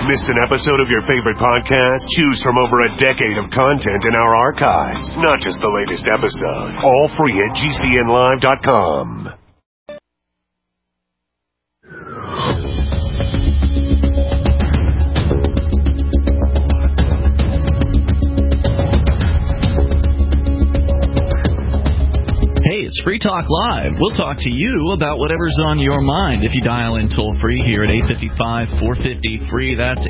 Missed an episode of your favorite podcast? Choose from over a decade of content in our archives, not just the latest episode. All free at GCNlive.com. It's Free Talk Live. We'll talk to you about whatever's on your mind if you dial in toll-free here at 855-450-FREE. That's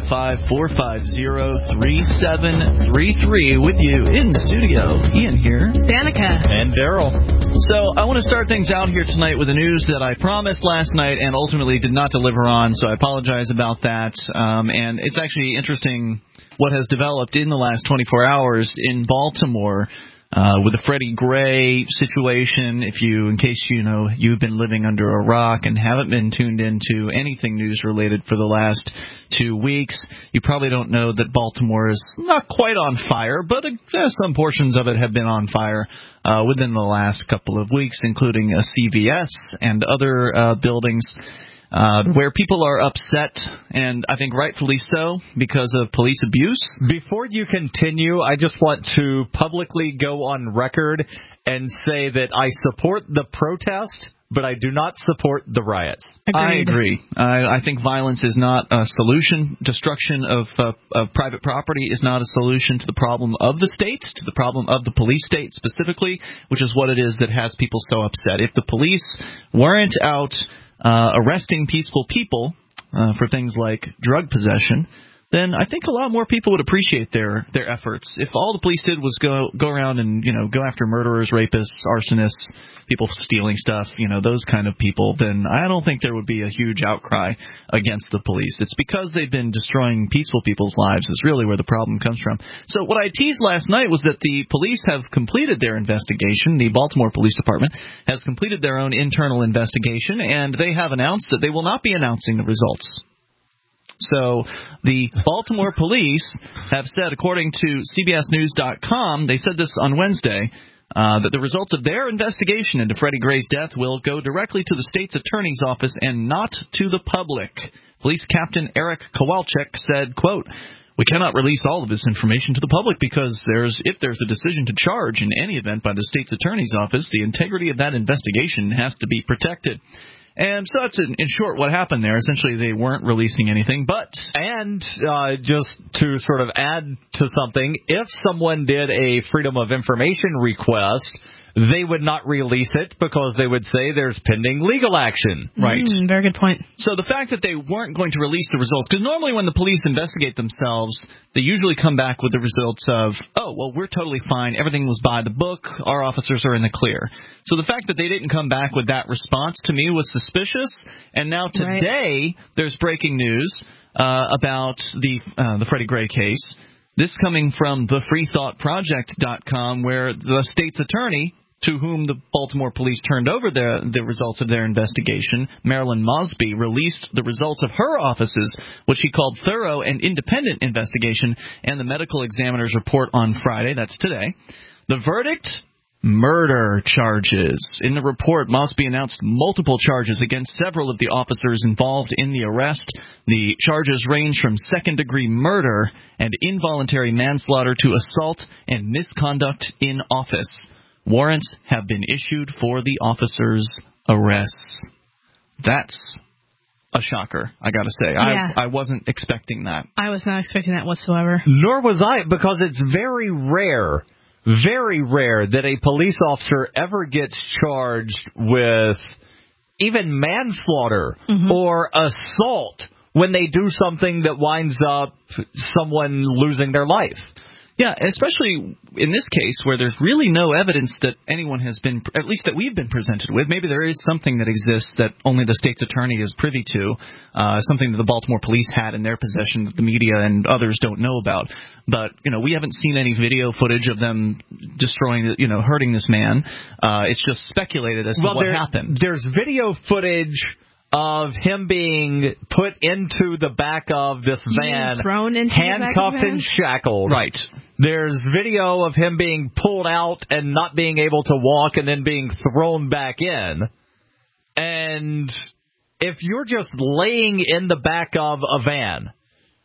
855-450-3733 with you in the studio. Ian here. Danica. And Daryl. So I want to start things out here tonight with the news that I promised last night and ultimately did not deliver on, so I apologize about that. And it's actually interesting what has developed in the last 24 hours in Baltimore. With the Freddie Gray situation, in case you've been living under a rock and haven't been tuned into anything news related for the last 2 weeks, you probably don't know that Baltimore is not quite on fire, but some portions of it have been on fire within the last couple of weeks, including a CVS and other buildings. Where people are upset, and I think rightfully so, because of police abuse. Before you continue, I just want to publicly go on record and say that I support the protest, but I do not support the riots. Agreed. I agree. I think violence is not a solution. Destruction of private property is not a solution to the problem of the state, to the problem of the police state specifically, which is what it is that has people so upset. If the police weren't out arresting peaceful people for things like drug possession, then I think a lot more people would appreciate their efforts. If all the police did was go around and go after murderers, rapists, arsonists, people stealing stuff, those kind of people, then I don't think there would be a huge outcry against the police. It's because they've been destroying peaceful people's lives is really where the problem comes from. So what I teased last night was that the police have completed their investigation. The Baltimore Police Department has completed their own internal investigation, and they have announced that they will not be announcing the results. So the Baltimore police have said, according to CBSNews.com, they said this on Wednesday, that the results of their investigation into Freddie Gray's death will go directly to the state's attorney's office and not to the public. Police Captain Eric Kowalczyk said, quote, "We cannot release all of this information to the public because if there's a decision to charge in any event by the state's attorney's office, the integrity of that investigation has to be protected." And so that's, in short, what happened there. Essentially, they weren't releasing anything, And just to sort of add to something, if someone did a Freedom of Information request, they would not release it because they would say there's pending legal action. Right. Very good point. So the fact that they weren't going to release the results, because normally when the police investigate themselves, they usually come back with the results of, oh, well, we're totally fine. Everything was by the book. Our officers are in the clear. So the fact that they didn't come back with that response to me was suspicious. And now today there's breaking news about the Freddie Gray case. This coming from thefreethoughtproject.com, where the state's attorney, to whom the Baltimore police turned over the results of their investigation, Marilyn Mosby, released the results of her office's, what she called thorough and independent investigation, and the medical examiner's report on Friday. That's today. The verdict? Murder charges. In the report, Mosby announced multiple charges against several of the officers involved in the arrest. The charges range from second-degree murder and involuntary manslaughter to assault and misconduct in office. Warrants have been issued for the officers' arrests. That's a shocker, I gotta say. Yeah. I wasn't expecting that. I was not expecting that whatsoever. Nor was I, because it's very rare that a police officer ever gets charged with even manslaughter or assault when they do something that winds up someone losing their life. Yeah, especially in this case where there's really no evidence that anyone has been, at least that we've been presented with. Maybe there is something that exists that only the state's attorney is privy to, something that the Baltimore police had in their possession that the media and others don't know about. But, we haven't seen any video footage of them destroying, hurting this man. It's just speculated as to what happened. There's video footage of him being put into the back of this van, thrown into handcuffed the back of the van? and shackled. Right. There's video of him being pulled out and not being able to walk and then being thrown back in. And if you're just laying in the back of a van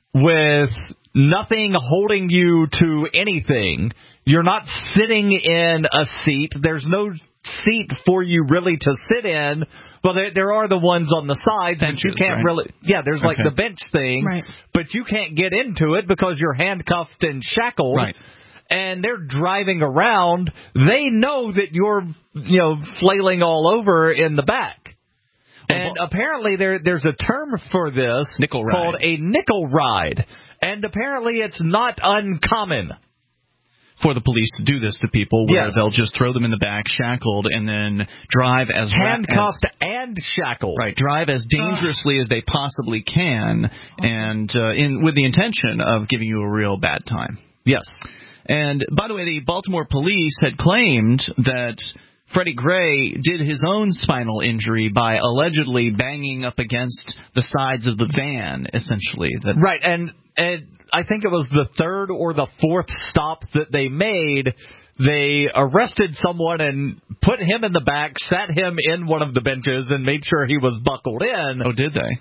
with nothing holding you to anything. You're not sitting in a seat. There's no seat for you really to sit in. Well, there are the ones on the sides, benches, but you can't really. Yeah, there's like the bench thing, right. But you can't get into it because you're handcuffed and shackled. Right. And they're driving around. They know that you're, flailing all over in the back. And apparently there's a term for this nickel ride. Called a nickel ride. And apparently it's not uncommon for the police to do this to people, where yes. they'll just throw them in the back, shackled, and then drive as handcuffed and shackled. Right, drive as dangerously as they possibly can, and with the intention of giving you a real bad time. Yes. And by the way, the Baltimore police had claimed that Freddie Gray did his own spinal injury by allegedly banging up against the sides of the van, essentially. Right, and I think it was the third or the fourth stop that they made. They arrested someone and put him in the back, sat him in one of the benches, and made sure he was buckled in. Oh, did they?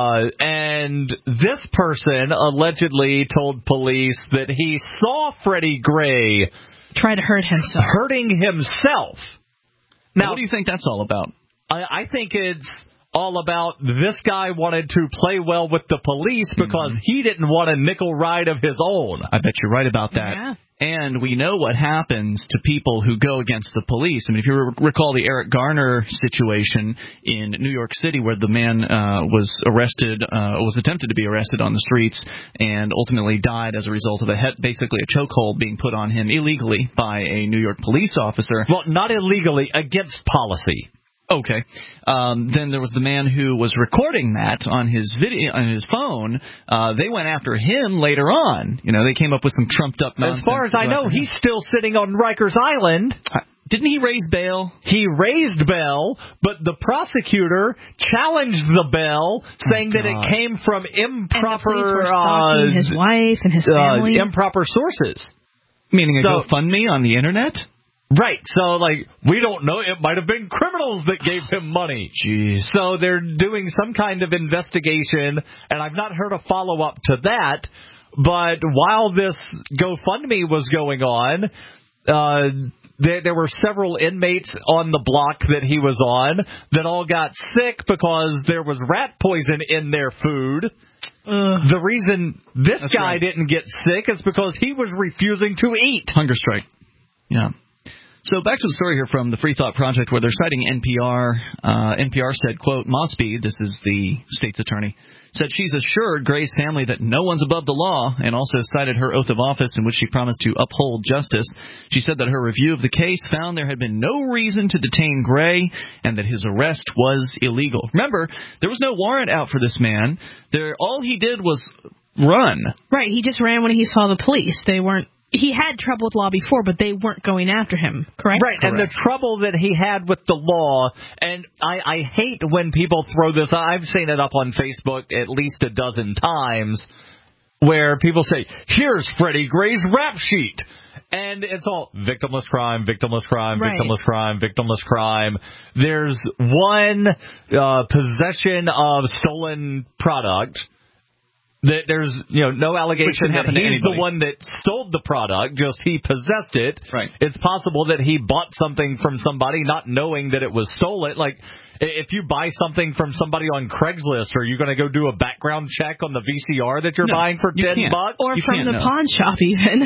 And this person allegedly told police that he saw Freddie Gray try to hurt himself. Hurting himself. Now, what do you think that's all about? I think it's all about this guy wanted to play well with the police because he didn't want a nickel ride of his own. I bet you're right about that. Yeah. And we know what happens to people who go against the police. I mean, if you recall the Eric Garner situation in New York City, where the man was attempted to be arrested on the streets and ultimately died as a result of basically a chokehold being put on him illegally by a New York police officer. Well, not illegally, against policy. Okay. Then there was the man who was recording that on his video, on his phone. They went after him later on. They came up with some trumped up nonsense. As far as I know, he's still sitting on Rikers Island. Didn't he raise bail? He raised bail, but the prosecutor challenged the bail, saying that it came from improper, and the police were stalking his wife and his family. Improper sources. Meaning a GoFundMe on the internet? Right, so, we don't know. It might have been criminals that gave him money. Jeez. So they're doing some kind of investigation, and I've not heard a follow-up to that. But while this GoFundMe was going on, there were several inmates on the block that he was on that all got sick because there was rat poison in their food. The reason this guy didn't get sick is because he was refusing to eat. Hunger strike. Yeah. So back to the story here from the Free Thought Project, where they're citing NPR. NPR said, quote, Mosby, this is the state's attorney, said she's assured Gray's family that no one's above the law, and also cited her oath of office in which she promised to uphold justice. She said that her review of the case found there had been no reason to detain Gray and that his arrest was illegal. Remember, there was no warrant out for this man. All he did was run. Right, he just ran when he saw the police. He had trouble with law before, but they weren't going after him, correct? Right, and the trouble that he had with the law, and I hate when people throw this, I've seen it up on Facebook at least a dozen times, where people say, here's Freddie Gray's rap sheet. And it's all victimless crime, victimless crime, right. Victimless crime, victimless crime. There's one possession of stolen product. There's no allegation that he's the one that stole the product, just he possessed it. Right. It's possible that he bought something from somebody not knowing that it was stolen. Like, if you buy something from somebody on Craigslist, are you going to go do a background check on the VCR that you're buying for $10? Or from the pawn shop even.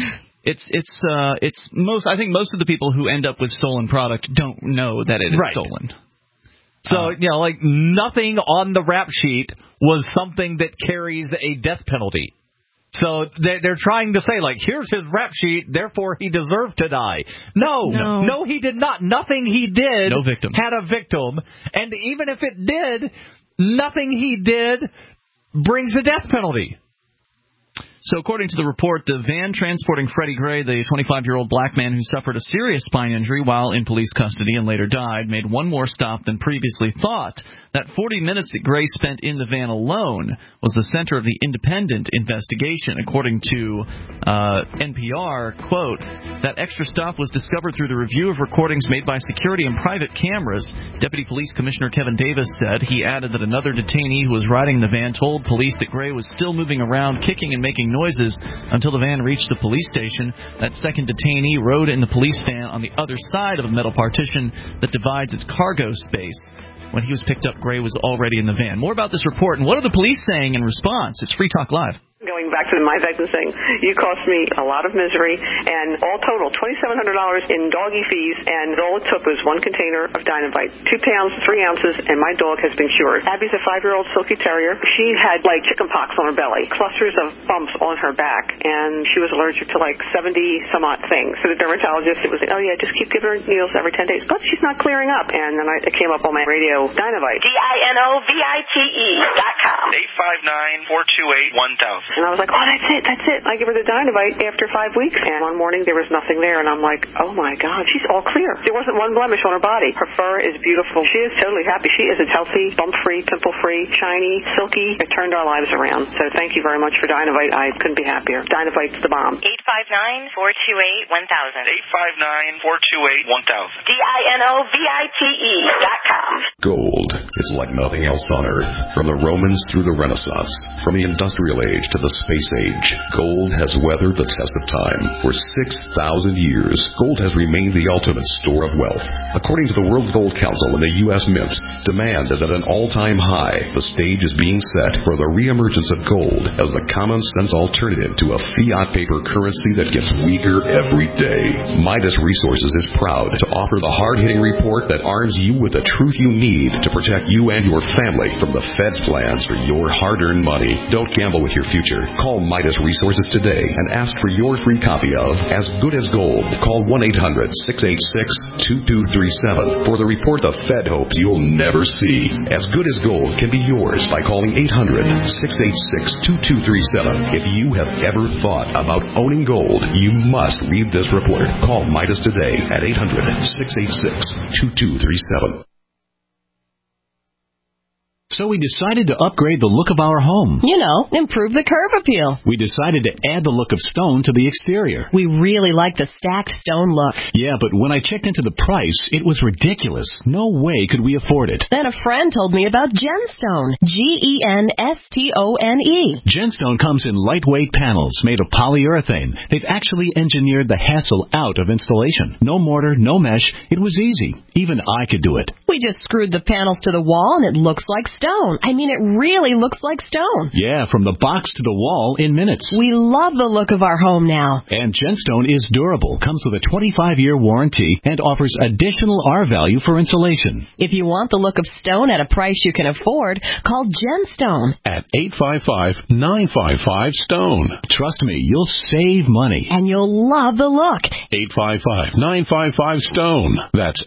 I think most of the people who end up with stolen product don't know that it is stolen. So, nothing on the rap sheet was something that carries a death penalty. So they're trying to say, here's his rap sheet, therefore he deserved to die. No, he did not. Nothing he did had a victim. And even if it did, nothing he did brings a death penalty. So according to the report, the van transporting Freddie Gray, the 25-year-old black man who suffered a serious spine injury while in police custody and later died, made one more stop than previously thought. That 40 minutes that Gray spent in the van alone was the center of the independent investigation. According to NPR, quote, that extra stop was discovered through the review of recordings made by security and private cameras. Deputy Police Commissioner Kevin Davis said. He added that another detainee who was riding the van told police that Gray was still moving around, kicking and making noises until the van reached the police station. That second detainee rode in the police van on the other side of a metal partition that divides its cargo space. When he was picked up, Gray was already in the van. More about this report and what are the police saying in response? It's Free Talk Live. Going back to my victim saying, you cost me a lot of misery, and all total, $2,700 in doggy fees, and all it took was one container of Dynavite, 2 pounds, 3 ounces, and my dog has been cured. Abby's a 5-year-old Silky Terrier. She had, like, chicken pox on her belly, clusters of bumps on her back, and she was allergic to, like, 70-some-odd things. So the dermatologist, it was like, oh, yeah, just keep giving her needles every 10 days. But she's not clearing up. And then it came up on my radio, Dynavite. DINOVITE.com. 859-428-1000. And I was like, oh, that's it. I give her the Dynavite after 5 weeks. And one morning there was nothing there. And I'm like, oh, my God, she's all clear. There wasn't one blemish on her body. Her fur is beautiful. She is totally happy. She is as healthy, bump-free, pimple-free, shiny, silky. It turned our lives around. So thank you very much for Dynavite. I couldn't be happier. Dynavite's the bomb. 859-428-1000. 859-428-1000. DINOVITE.com. Gold is like nothing else on Earth. From the Romans through the Renaissance, from the Industrial Age to the Space Age, gold has weathered the test of time. For 6,000 years, gold has remained the ultimate store of wealth. According to the World Gold Council and the U.S. Mint, demand is at an all-time high. The stage is being set for the reemergence of gold as the common-sense alternative to a fiat paper currency that gets weaker every day. Midas Resources is proud to offer the hard-hitting report that arms you with the truth you need to protect you and your family from the Fed's plans for your hard-earned money. Don't gamble with your future. Call Midas Resources today and ask for your free copy of As Good as Gold. Call 1-800-686-2237 for the report the Fed hopes you'll never see. As Good as Gold can be yours by calling 800-686-2237. If you have ever thought about owning gold, you must read this report. Call Midas today at 800-686-2237. So we decided to upgrade the look of our home. You know, improve the curb appeal. We decided to add the look of stone to the exterior. We really like the stacked stone look. Yeah, but when I checked into the price, it was ridiculous. No way could we afford it. Then a friend told me about Genstone. Genstone. Genstone comes in lightweight panels made of polyurethane. They've actually engineered the hassle out of installation. No mortar, no mesh. It was easy. Even I could do it. We just screwed the panels to the wall and it looks like stone. I mean, it really looks like stone. Yeah, from the box to the wall in minutes. We love the look of our home now. And Genstone is durable, comes with a 25-year warranty, and offers additional R value for insulation. If you want the look of stone at a price you can afford, call Genstone at 855-955-STONE. Trust me, you'll save money. And you'll love the look. 855-955-STONE. That's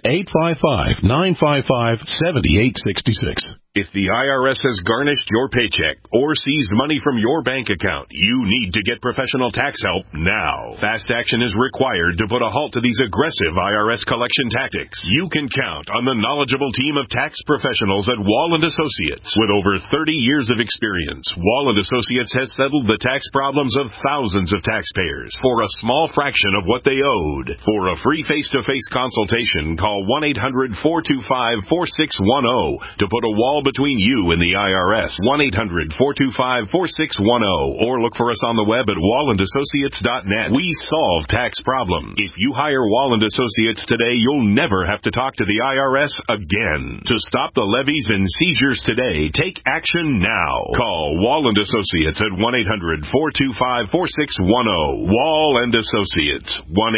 855-955-7866. If the IRS has garnished your paycheck or seized money from your bank account, you need to get professional tax help now. Fast action is required to put a halt to these aggressive IRS collection tactics. You can count on the knowledgeable team of tax professionals at Wall & Associates. With over 30 years of experience, Wall & Associates has settled the tax problems of thousands of taxpayers for a small fraction of what they owed. For a free face-to-face consultation, call 1-800-425-4610 to put a wall between you and the IRS. 1-800-425-4610 or look for us on the web at wallandassociates.net. We solve tax problems. If you hire Wall & Associates today, you'll never have to talk to the IRS again. To stop the levies and seizures today, take action now. Call Wall & Associates at 1-800-425-4610. Wall & Associates.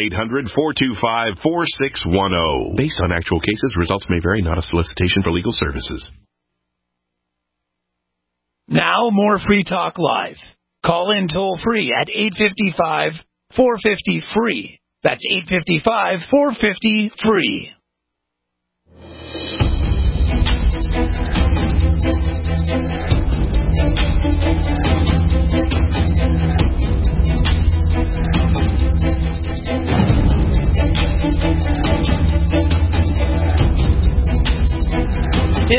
1-800-425-4610. Based on actual cases, results may vary, not a solicitation for legal services. Now, more Free Talk Live. Call in toll-free at 855-450-FREE. That's 855-450-FREE.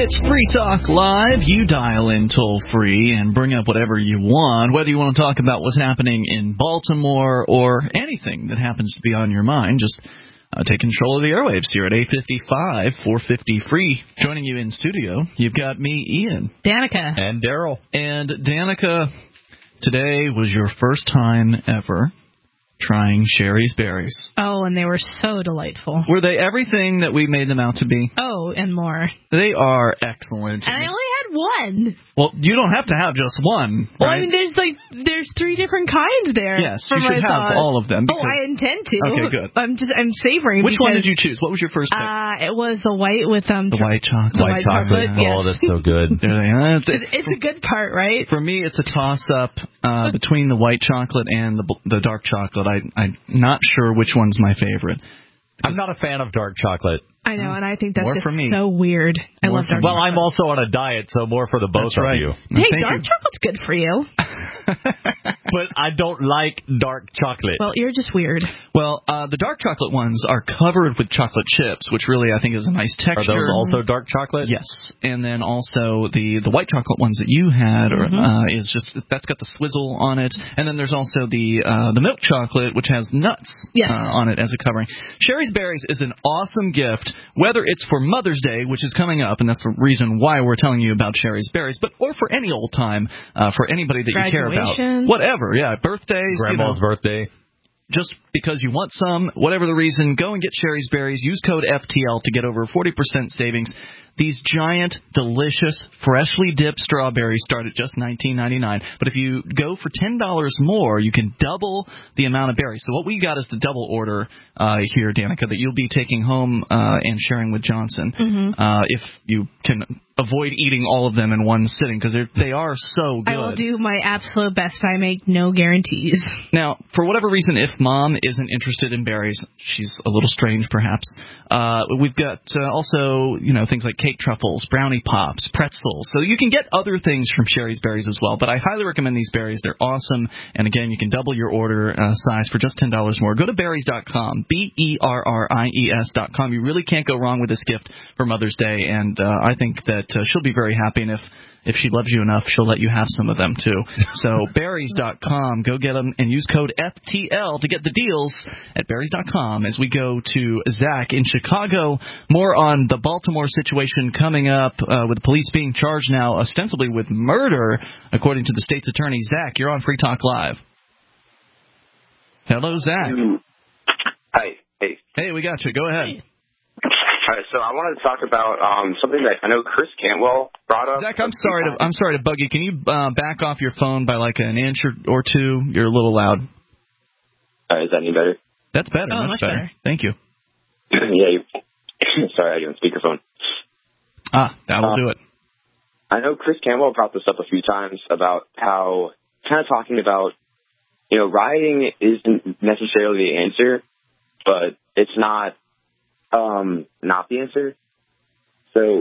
It's Free Talk Live. You dial in toll-free and bring up whatever you want, whether you want to talk about what's happening in Baltimore or anything that happens to be on your mind. Just take control of the airwaves here at 855-450-FREE. Joining you in studio, you've got me, Ian. Danica. And Daryl. And Danica, today was your first time ever trying Sherry's berries. Oh, and they were so delightful. Were they everything that we made them out to be? Oh, and more. They are excellent. And I only had one. Well, you don't have to have just one. Well, right? I mean, there's 3 different kinds there. Yes, you should have all of them. Oh, I intend to. Okay, good. I'm savoring. Which one did you choose? What was your first pick? It was the white with the white chocolate. White chocolate. Yes. Oh, that's so good. It's a good part, right? For me, it's a toss-up between the white chocolate and the dark chocolate. I'm not sure which one's my favorite. I'm not a fan of dark chocolate. I know, and I think that's more just for me. so weird. I love dark chocolate. Well, I'm also on a diet, so more for the both of you. Hey, dark chocolate's good for you. But I don't like dark chocolate. Well, you're just weird. Well, the dark chocolate ones are covered with chocolate chips, which really I think is a nice texture. Are those also dark chocolate? Yes. And then also the white chocolate ones that you had is just, that's got the swizzle on it. And then there's also the milk chocolate, which has nuts on it as a covering. Sherry's Berries is an awesome gift, whether it's for Mother's Day, which is coming up, and that's the reason why we're telling you about Sherry's Berries, but or for any old time, for anybody that you care about. Whatever, birthdays. Grandma's birthday. Just because you want some, whatever the reason, go and get Sherry's Berries. Use code FTL to get over 40% savings. These giant, delicious, freshly dipped strawberries start at just $19.99. But if you go for $10 more, you can double the amount of berries. So what we got is the double order here, Danica, that you'll be taking home and sharing with Johnson. If you can avoid eating all of them in one sitting, because they are so good. I will do my absolute best, but I make no guarantees. Now, for whatever reason, if Mom isn't interested in berries, she's a little strange perhaps, we've got also things like cake truffles, brownie pops, pretzels. So you can get other things from Sherry's Berries as well. But I highly recommend these berries. They're awesome. And again, you can double your order size for just $10 more. Go to berries.com, BERRIES.com. You really can't go wrong with this gift for Mother's Day. And I think that she'll be very happy. And if she loves you enough, she'll let you have some of them too. So berries.com, go get them and use code FTL to get the deals at berries.com. As we go to Zach in Chicago, more on the Baltimore situation coming up with the police being charged now ostensibly with murder, according to the state's attorney. Zach, you're on Free Talk Live. Hello, Zach. Hi. Hey, we got you. Go ahead. All right, so I wanted to talk about something that I know Chris Cantwell brought up. Zach, I'm sorry to bug you. Can you back off your phone by like an inch or two? You're a little loud. Is that any better? That's better. Oh, That's much better. Thank you. Sorry, I didn't speakerphone. That will do it. I know Chris Cantwell brought this up a few times about how, kind of talking about, rioting isn't necessarily the answer, but it's not the answer. So,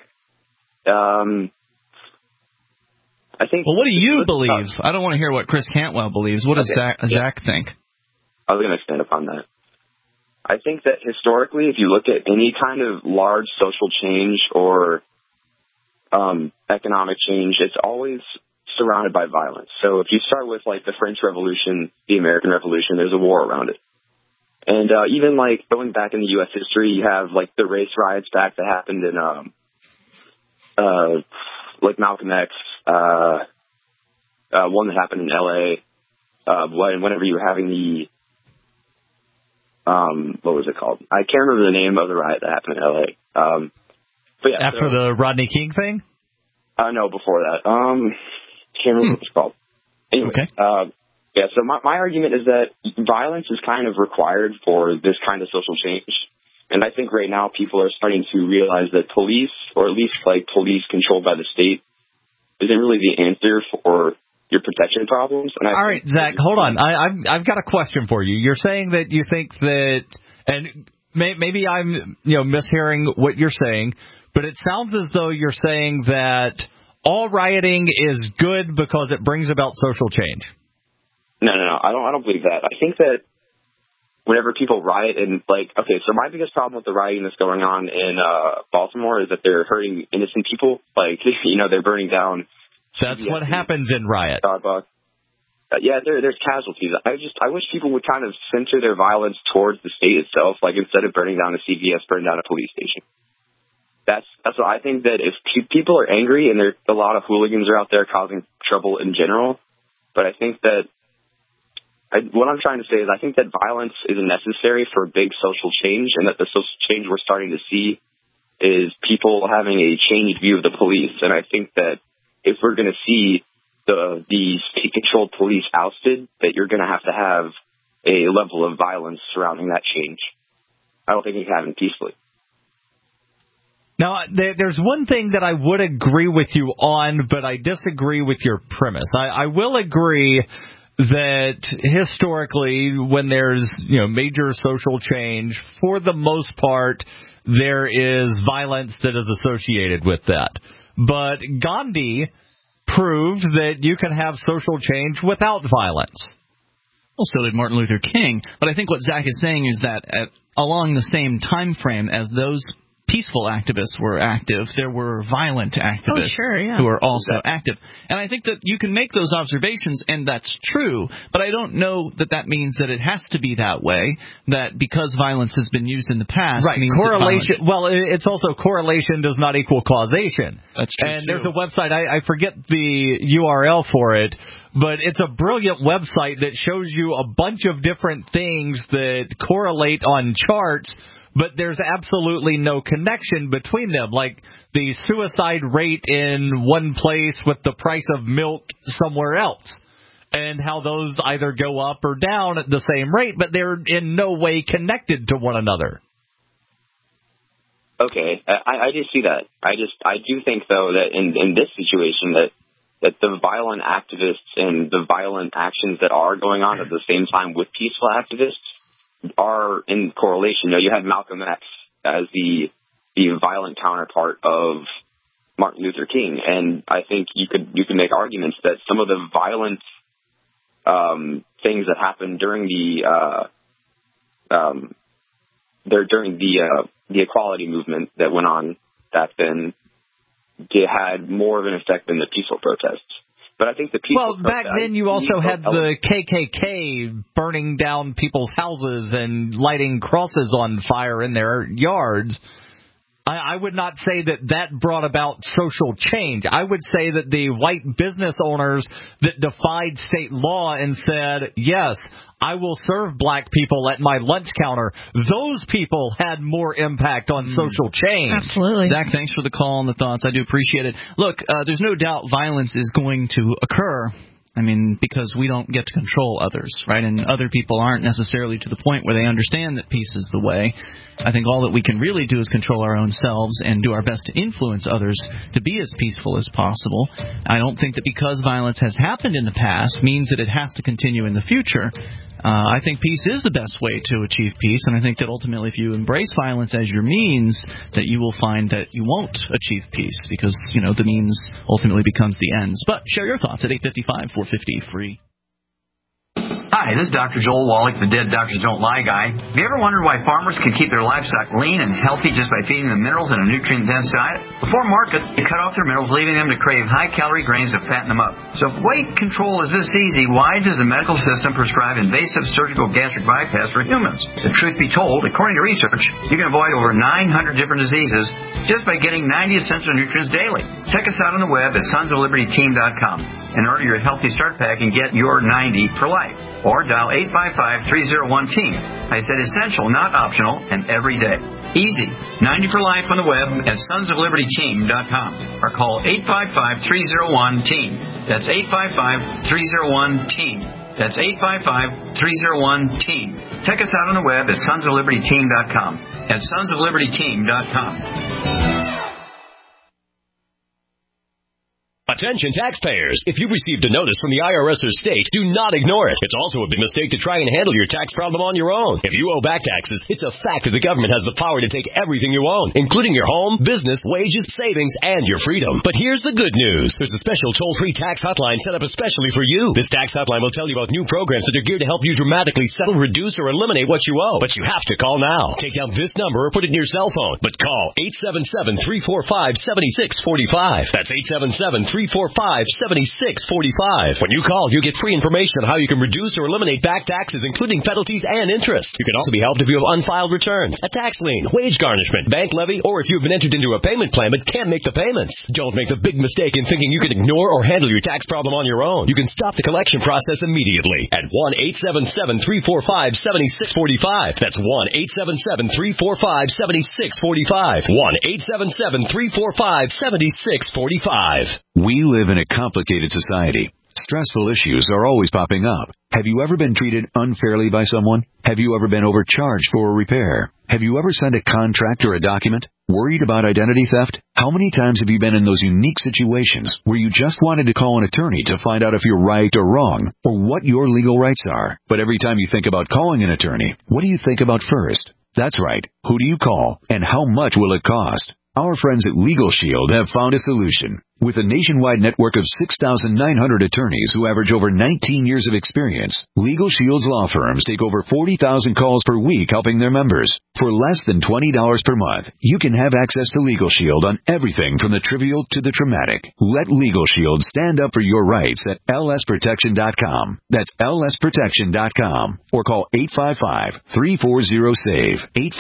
I think. Well, what do you believe? I don't want to hear what Chris Cantwell believes. What does Zach think? I was going to expand upon that. I think that historically, if you look at any kind of large social change or economic change, it's always surrounded by violence. So if you start with like the French Revolution, the American Revolution, there's a war around it. And even like going back in the U.S. history, you have like the race riots back that happened in like Malcolm X, one that happened in L.A. Whenever you were having the what was it called? I can't remember the name of the riot that happened in L.A. But yeah, after the Rodney King thing? No, before that. Can't remember what it's called. Anyway, okay. Yeah, so my argument is that violence is kind of required for this kind of social change. And I think right now people are starting to realize that police, or at least like police controlled by the state, isn't really the answer for your protection problems. And all right, Zach, hold on. I've got a question for you. You're saying that you think that, and maybe I'm mishearing what you're saying, but it sounds as though you're saying that all rioting is good because it brings about social change. No. I don't believe that. I think that whenever people riot and, like, okay, so my biggest problem with the rioting that's going on in Baltimore is that they're hurting innocent people. Like, you know, they're burning down. That's what happens in riots. Starbucks. Yeah, there's casualties. I wish people would kind of center their violence towards the state itself, like instead of burning down a CVS, burn down a police station. That's what I think, that if people are angry, and a lot of hooligans are out there causing trouble in general, but I think that what I'm trying to say is I think that violence is necessary for big social change, and that the social change we're starting to see is people having a changed view of the police. And I think that if we're going to see the state-controlled police ousted, that you're going to have a level of violence surrounding that change. I don't think it can happen peacefully. Now, there's one thing that I would agree with you on, but I disagree with your premise. I will agree that historically, when there's major social change, for the most part, there is violence that is associated with that. But Gandhi proved that you can have social change without violence. Well, so did Martin Luther King. But I think what Zach is saying is that along the same time frame as those peaceful activists were active, there were violent activists who were also active. And I think that you can make those observations, and that's true, but I don't know that means that it has to be that way, that because violence has been used in the past means correlation. Well, it's also correlation does not equal causation. That's true. And there's a website, I forget the URL for it, but it's a brilliant website that shows you a bunch of different things that correlate on charts, but there's absolutely no connection between them, like the suicide rate in one place with the price of milk somewhere else, and how those either go up or down at the same rate, but they're in no way connected to one another. Okay, I do see that. I do think, though, that in this situation that the violent activists and the violent actions that are going on at the same time with peaceful activists are in correlation. You had Malcolm X as the violent counterpart of Martin Luther King, and I think you could make arguments that some of the violent things that happened during the equality movement that went on back then had more of an effect than the peaceful protests. But I think the people. Well, back then you also had the KKK burning down people's houses and lighting crosses on fire in their yards. I would not say that brought about social change. I would say that the white business owners that defied state law and said, yes, I will serve black people at my lunch counter, those people had more impact on social change. Absolutely. Zach, thanks for the call and the thoughts. I do appreciate it. Look, there's no doubt violence is going to occur. I mean, because we don't get to control others, right? And other people aren't necessarily to the point where they understand that peace is the way. I think all that we can really do is control our own selves and do our best to influence others to be as peaceful as possible. I don't think that because violence has happened in the past means that it has to continue in the future. I think peace is the best way to achieve peace, and I think that ultimately if you embrace violence as your means, that you will find that you won't achieve peace because, the means ultimately becomes the ends. But share your thoughts at 855-450-FREE. Hi, this is Dr. Joel Wallach, the Dead Doctors Don't Lie guy. Have you ever wondered why farmers can keep their livestock lean and healthy just by feeding them minerals in a nutrient-dense diet? Before market, they cut off their minerals, leaving them to crave high-calorie grains to fatten them up. So if weight control is this easy, why does the medical system prescribe invasive surgical gastric bypass for humans? The truth be told, according to research, you can avoid over 900 different diseases just by getting 90 essential nutrients daily. Check us out on the web at sonsoflibertyteam.com and order your Healthy Start Pack and get your 90 for life. Or dial 855-301-TEAM. I said essential, not optional, and every day. Easy. 90 for life on the web at sonsoflibertyteam.com. Or call 855-301-TEAM. That's 855-301-TEAM. That's 855-301-TEAM. Check us out on the web at sonsoflibertyteam.com. At sonsoflibertyteam.com. Attention taxpayers. If you've received a notice from the IRS or state, do not ignore it. It's also a big mistake to try and handle your tax problem on your own. If you owe back taxes, it's a fact that the government has the power to take everything you own, including your home, business, wages, savings, and your freedom. But here's the good news. There's a special toll-free tax hotline set up especially for you. This tax hotline will tell you about new programs that are geared to help you dramatically settle, reduce, or eliminate what you owe. But you have to call now. Take down this number or put it in your cell phone. But call 877-345-7645. That's 877-345-7645. When you call, you get free information on how you can reduce or eliminate back taxes, including penalties and interest. You can also be helped if you have unfiled returns, a tax lien, wage garnishment, bank levy, or if you've been entered into a payment plan but can't make the payments. Don't make the big mistake in thinking you can ignore or handle your tax problem on your own. You can stop the collection process immediately at 1-877-345-7645. That's 1-877-345-7645. 1-877-345-7645. We live in a complicated society. Stressful issues are always popping up. Have you ever been treated unfairly by someone? Have you ever been overcharged for a repair? Have you ever signed a contract or a document? Worried about identity theft? How many times have you been in those unique situations where you just wanted to call an attorney to find out if you're right or wrong, or what your legal rights are? But every time you think about calling an attorney, what do you think about first? That's right. Who do you call, and how much will it cost? Our friends at Legal Shield have found a solution. With a nationwide network of 6,900 attorneys who average over 19 years of experience, Legal Shield's law firms take over 40,000 calls per week helping their members. For less than $20 per month, you can have access to Legal Shield on everything from the trivial to the traumatic. Let Legal Shield stand up for your rights at lsprotection.com. That's lsprotection.com. Or call 855-340-SAVE.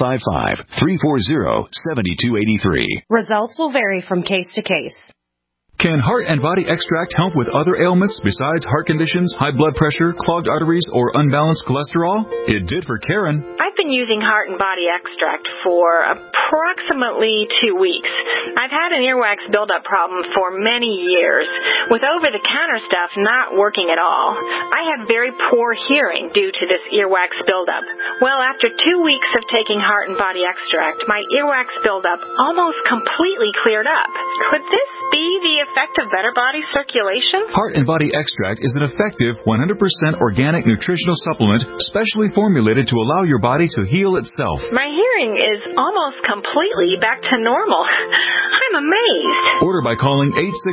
855-340-7283. Results will vary from case to case. Can Heart and Body Extract help with other ailments besides heart conditions, high blood pressure, clogged arteries, or unbalanced cholesterol? It did for Karen. I've been using Heart and Body Extract for approximately 2 weeks. I've had an earwax buildup problem for many years, with over-the-counter stuff not working at all. I have very poor hearing due to this earwax buildup. Well, after 2 weeks of taking Heart and Body Extract, my earwax buildup almost completely cleared up. Could this be the effect of better body circulation? Heart and Body Extract is an effective 100% organic nutritional supplement specially formulated to allow your body to heal itself. My hearing is almost completely back to normal. I'm amazed. Order by calling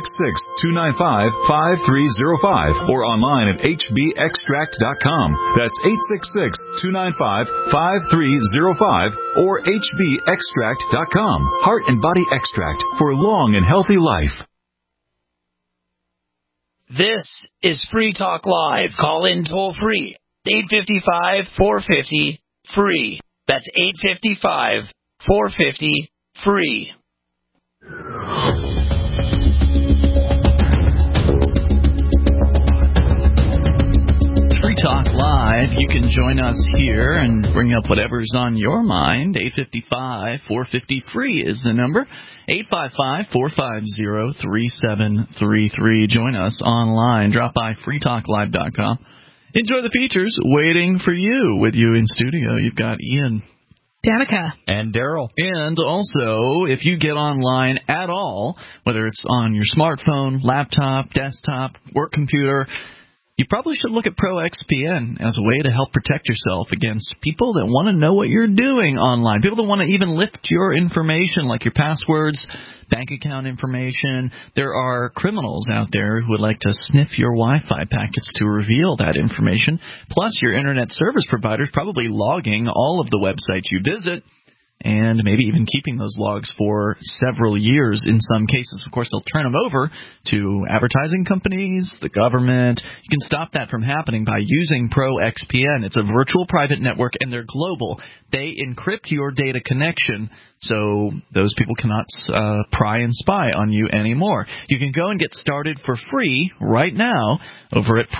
866-295-5305 or online at hbextract.com. That's 866-295-5305 or hbextract.com. Heart and Body Extract for a long and healthy life. This is Free Talk Live. Call in toll free. 855-450-FREE. That's 855-450-FREE. Free Talk Live. You can join us here and bring up whatever's on your mind. 855-450-FREE is the number. 855-450-3733. Join us online. Drop by freetalklive.com. Enjoy the features waiting for you. With you in studio, you've got Ian, Danica, and Daryl. And also, if you get online at all, whether it's on your smartphone, laptop, desktop, work computer, you probably should look at ProXPN as a way to help protect yourself against people that want to know what you're doing online, people that want to even lift your information, like your passwords, bank account information. There are criminals out there who would like to sniff your Wi-Fi packets to reveal that information. Plus, your internet service provider is probably logging all of the websites you visit, and maybe even keeping those logs for several years in some cases. Of course, they'll turn them over to advertising companies, the government. You can stop that from happening by using ProXPN. It's a virtual private network, and they're global. They encrypt your data connection so those people cannot pry and spy on you anymore. You can go and get started for free right now over at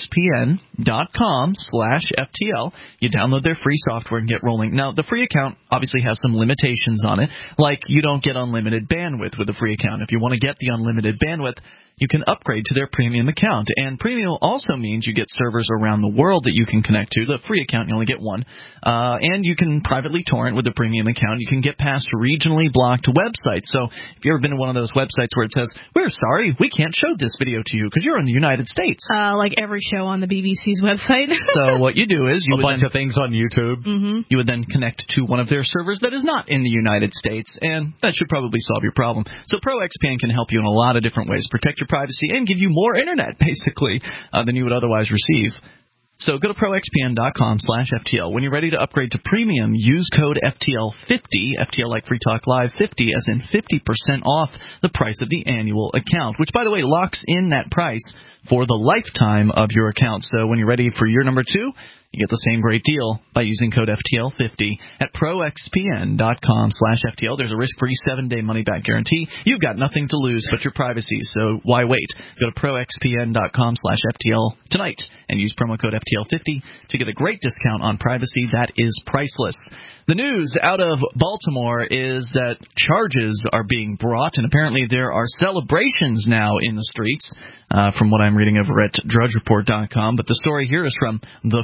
proxpn.com/FTL. You download their free software and get rolling. Now, the free account obviously has some limitations on it, like you don't get unlimited bandwidth with a free account. If you want to get the unlimited bandwidth, you can upgrade to their premium account. And premium also means you get servers around the world that you can connect to. The free account, you only get one. And you can privately torrent with a premium account. You can get past regionally blocked websites. So if you've ever been to one of those websites where it says, we're sorry, we can't show this video to you because you're in the United States. Like every show on the BBC's website. So what you do is a bunch of things on YouTube. Mm-hmm. You would then connect to one of their servers that is not in the United States, and that should probably solve your problem. So ProXPN can help you in a lot of different ways, protect your privacy, and give you more internet, basically, than you would otherwise receive. So go to proxpn.com/FTL. When you're ready to upgrade to premium, use code FTL50, FTL like Free Talk Live 50, as in 50% off the price of the annual account, which, by the way, locks in that price for the lifetime of your account. So when you're ready for year number 2, you get the same great deal by using code FTL50 at proxpn.com/FTL. There's a risk-free 7-day money-back guarantee. You've got nothing to lose but your privacy, so why wait? Go to proxpn.com/FTL tonight and use promo code FTL50 to get a great discount on privacy that is priceless. The news out of Baltimore is that charges are being brought, and apparently there are celebrations now in the streets, from what I'm reading over at DrudgeReport.com. But the story here is from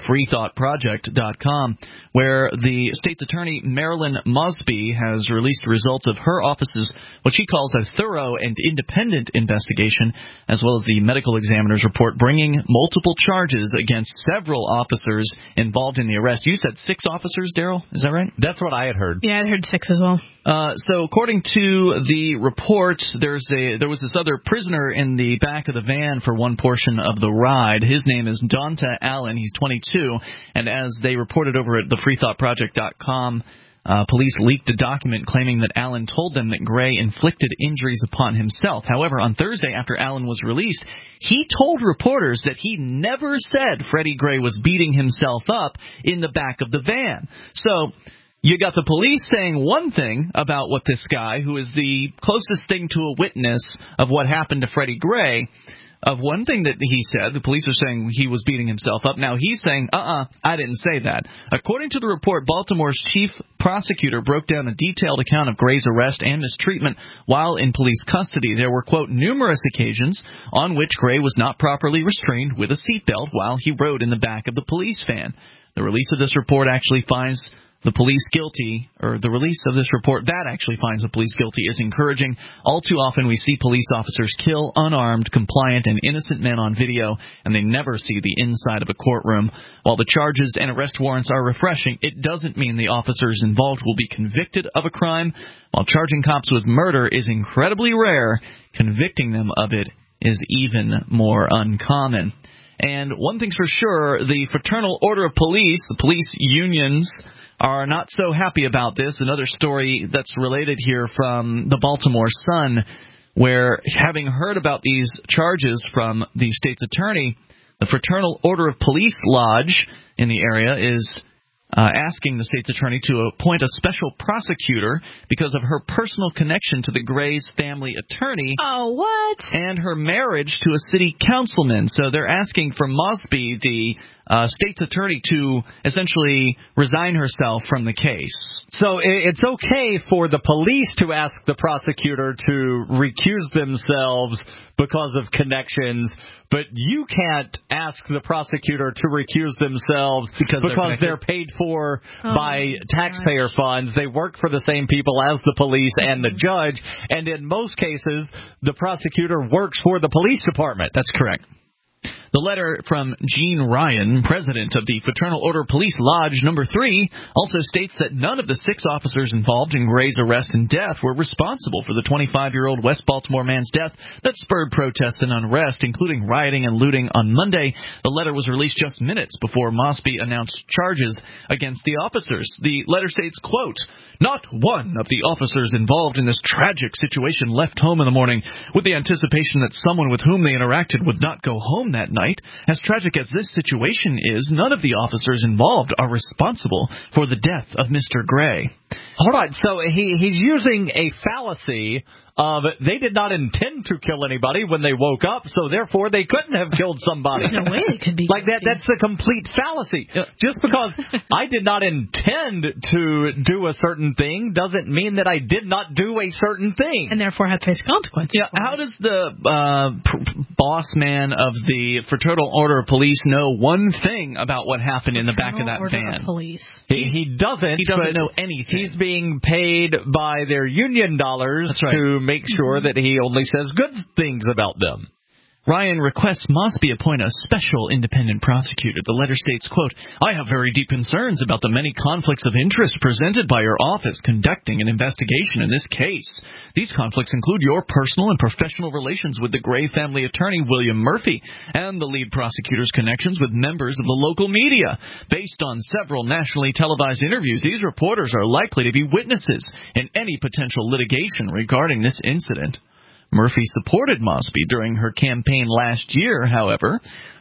TheFreeThoughtProject.com, where the state's attorney, Marilyn Mosby, has released results of her office's what she calls a thorough and independent investigation, as well as the medical examiner's report, bringing multiple charges against several officers involved in the arrest. You said 6 officers, Daryl? Is that right? That's what I had heard. Yeah, I heard 6 as well. So according to the report, there was this other prisoner in the back of the van for one portion of the ride. His name is Donta Allen. He's 22, and as they reported over at thefreethoughtproject.com, police leaked a document claiming that Allen told them that Gray inflicted injuries upon himself. However, on Thursday, after Allen was released, he told reporters that he never said Freddie Gray was beating himself up in the back of the van. So you got the police saying one thing about what this guy, who is the closest thing to a witness of what happened to Freddie Gray, of one thing that he said. The police are saying he was beating himself up. Now he's saying, I didn't say that. According to the report, Baltimore's chief prosecutor broke down a detailed account of Gray's arrest and mistreatment while in police custody. There were, quote, numerous occasions on which Gray was not properly restrained with a seatbelt while he rode in the back of the police van. The release of this report actually finds the police guilty, or the release of this report that actually finds the police guilty, is encouraging. All too often we see police officers kill unarmed, compliant, and innocent men on video, and they never see the inside of a courtroom. While the charges and arrest warrants are refreshing, it doesn't mean the officers involved will be convicted of a crime. While charging cops with murder is incredibly rare, convicting them of it is even more uncommon. And one thing's for sure, the Fraternal Order of Police, the police unions, are not so happy about this. Another story that's related here from the Baltimore Sun, where, having heard about these charges from the state's attorney, the Fraternal Order of Police Lodge in the area is asking the state's attorney to appoint a special prosecutor because of her personal connection to the Gray's family attorney. Oh, what? And her marriage to a city councilman. So they're asking for Mosby, the state's attorney, to essentially resign herself from the case. So it's okay for the police to ask the prosecutor to recuse themselves because of connections, but you can't ask the prosecutor to recuse themselves because they're paid for by taxpayer funds. They work for the same people as the police and the judge, and in most cases, the prosecutor works for the police department. That's correct. The letter from Gene Ryan, president of the Fraternal Order Police Lodge No. 3, also states that none of the 6 officers involved in Gray's arrest and death were responsible for the 25-year-old West Baltimore man's death that spurred protests and unrest, including rioting and looting on Monday. The letter was released just minutes before Mosby announced charges against the officers. The letter states, quote, "Not one of the officers involved in this tragic situation left home in the morning with the anticipation that someone with whom they interacted would not go home that night. As tragic as this situation is, none of the officers involved are responsible for the death of Mr. Gray." Hold on. So he's using a fallacy of they did not intend to kill anybody when they woke up, so therefore they couldn't have killed somebody. There's no way they could be like that. That's a complete fallacy. Just because I did not intend to do a certain thing doesn't mean that I did not do a certain thing, and therefore have to face consequences. Yeah. How does the boss man of the Fraternal Order of Police know one thing about what happened in the back of that van? Police. He doesn't. He doesn't know anything. He's being paid by their union dollars to make sure that he only says good things about them. Ryan requests Mosby appoint a special independent prosecutor. The letter states, quote, I have very deep concerns about the many conflicts of interest presented by your office conducting an investigation in this case. These conflicts include your personal and professional relations with the Gray family attorney, William Murphy, and the lead prosecutor's connections with members of the local media. Based on several nationally televised interviews, these reporters are likely to be witnesses in any potential litigation regarding this incident. Murphy supported Mosby during her campaign last year, however,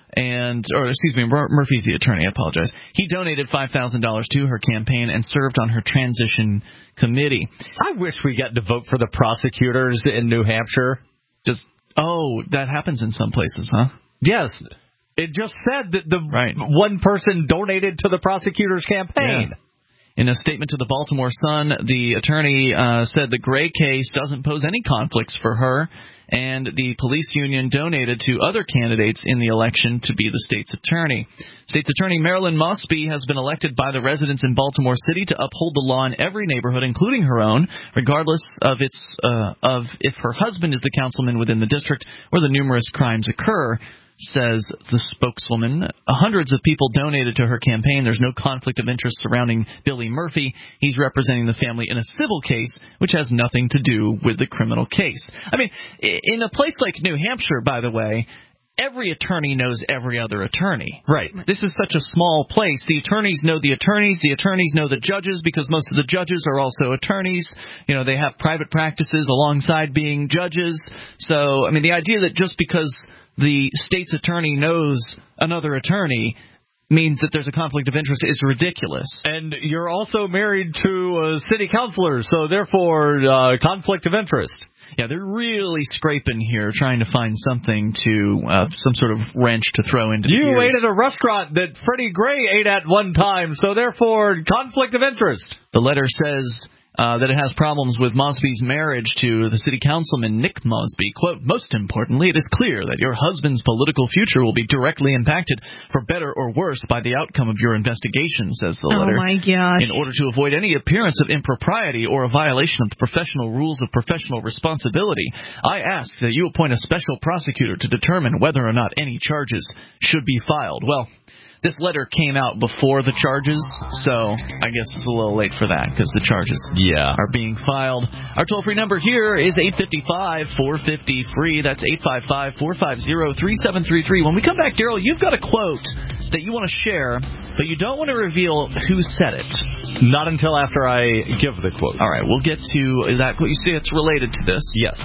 Murphy's the attorney, I apologize. He donated $5,000 to her campaign and served on her transition committee. I wish we got to vote for the prosecutors in New Hampshire. That happens in some places, huh? Yes. It just said that one person donated to the prosecutor's campaign. Yeah. In a statement to the Baltimore Sun, the attorney said the Gray case doesn't pose any conflicts for her, and the police union donated to other candidates in the election to be the state's attorney. State's attorney Marilyn Mosby has been elected by the residents in Baltimore City to uphold the law in every neighborhood, including her own, regardless of if her husband is the councilman within the district or the numerous crimes occur. Says the spokeswoman. Hundreds of people donated to her campaign. There's no conflict of interest surrounding Billy Murphy. He's representing the family in a civil case, which has nothing to do with the criminal case. I mean, in a place like New Hampshire, by the way, every attorney knows every other attorney. Right. This is such a small place. The attorneys know the attorneys know the judges, because most of the judges are also attorneys. You know, they have private practices alongside being judges. So, I mean, the idea that just because the state's attorney knows another attorney means that there's a conflict of interest is ridiculous. And you're also married to a city councilor, so therefore conflict of interest. Yeah, they're really scraping here, trying to find something to, some sort of wrench to throw into the gears. You ate at a restaurant that Freddie Gray ate at one time, so therefore conflict of interest. The letter says that it has problems with Mosby's marriage to the city councilman Nick Mosby. Quote, most importantly, it is clear that your husband's political future will be directly impacted, for better or worse, by the outcome of your investigation, says the letter. Oh, my gosh. In order to avoid any appearance of impropriety or a violation of the professional rules of professional responsibility, I ask that you appoint a special prosecutor to determine whether or not any charges should be filed. Well, this letter came out before the charges, so I guess it's a little late for that because the charges are being filed. Our toll-free number here is 855-450-FREE. That's 855-450-3733. When we come back, Daryl, you've got a quote that you want to share, but you don't want to reveal who said it. Not until after I give the quote. All right, we'll get to that. You see, it's related to this. Yes.